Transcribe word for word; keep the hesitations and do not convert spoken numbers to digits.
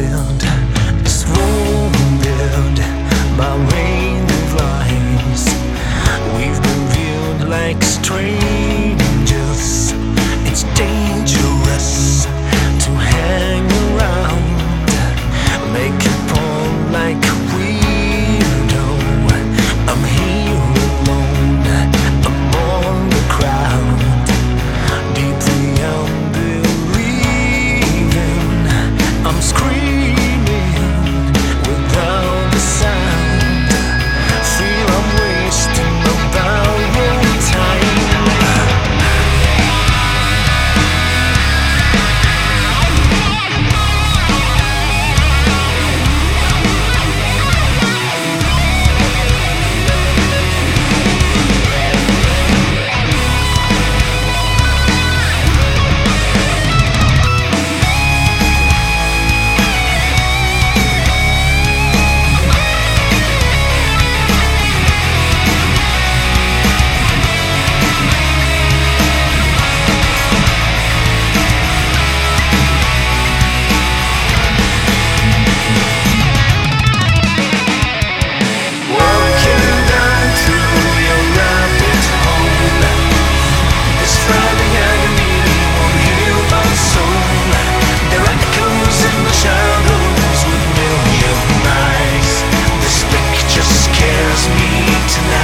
world is wounded by rain and lies. We've been viewed like strangers. It's dangerous to hang around, make a poem like a weirdo. I'm here alone among the crowd, deeply unbelieving. I'm screaming without a sound. Feel I'm wasting my valuable time. Tonight